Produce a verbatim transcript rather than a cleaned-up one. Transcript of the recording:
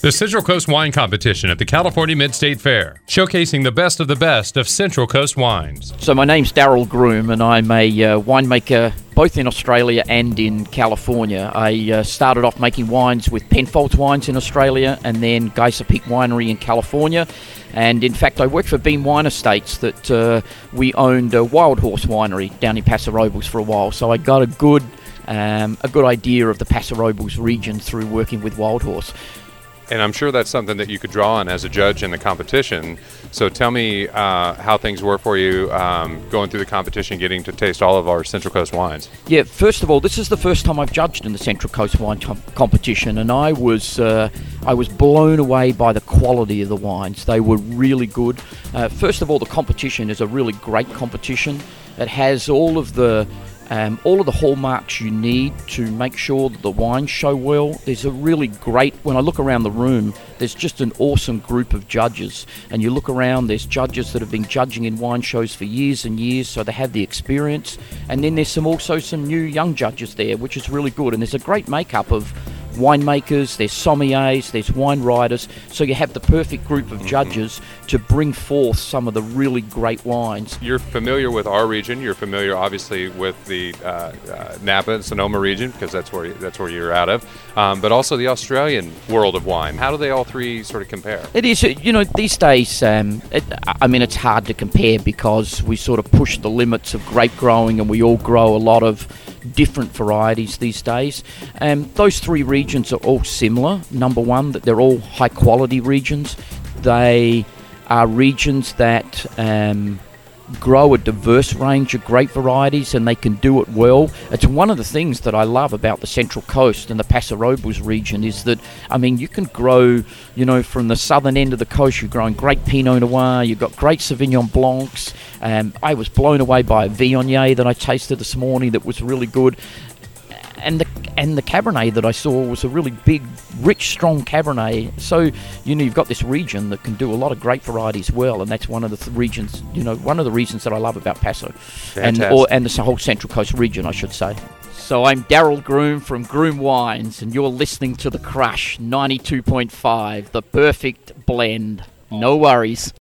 The Central Coast Wine Competition at the California Mid-State Fair, showcasing the best of the best of Central Coast wines. So my name's Daryl Groom, and I'm a uh, winemaker both in Australia and in California. I uh, started off making wines with Penfolds Wines in Australia and then Geyser Peak Winery in California. And in fact, I worked for Beam Wine Estates that uh, we owned a Wild Horse Winery down in Paso Robles for a while. So I got a good, um, a good idea of the Paso Robles region through working with Wild Horse. And I'm sure that's something that you could draw on as a judge in the competition. So tell me uh, how things were for you um, going through the competition, getting to taste all of our Central Coast wines. Yeah, first of all, this is the first time I've judged in the Central Coast Wine com- Competition, and I was uh, I was blown away by the quality of the wines. They were really good. Uh, first of all, the competition is a really great competition. It has all of the Um, all of the hallmarks you need to make sure that the wines show well. There's a really great, when I look around the room, there's just an awesome group of judges. And you look around, there's judges that have been judging in wine shows for years and years, so they have the experience. And then there's some also some new young judges there, which is really good. And there's a great makeup of winemakers, there's sommeliers, there's wine writers, so you have the perfect group of judges to bring forth some of the really great wines. You're familiar with our region. You're familiar, obviously, with the uh, uh, Napa and Sonoma region because that's where you, that's where you're out of. Um, but also the Australian world of wine. How do they all three sort of compare? It is, you know, these days. Um, it, I mean, it's hard to compare because we sort of push the limits of grape growing, and we all grow a lot of different varieties these days. Um, those three regions are all similar. Number one, that they're all high quality regions. They are regions that um, grow a diverse range of grape varieties, and they can do it well. It's one of the things that I love about the Central Coast and the Paso Robles region is that, I mean, you can grow, you know, from the southern end of the coast, you're growing great Pinot Noir, you've got great Sauvignon Blancs. Um, I was blown away by a Viognier that I tasted this morning that was really good. And the and the Cabernet that I saw was a really big, rich, strong Cabernet. So, you know, you've got this region that can do a lot of great varieties well, and that's one of the th- regions, you know, one of the reasons that I love about Paso. Fantastic. And or, and the whole Central Coast region, I should say. So I'm Daryl Groom from Groom Wines, and you're listening to The Crush ninety-two point five, the perfect blend. No worries.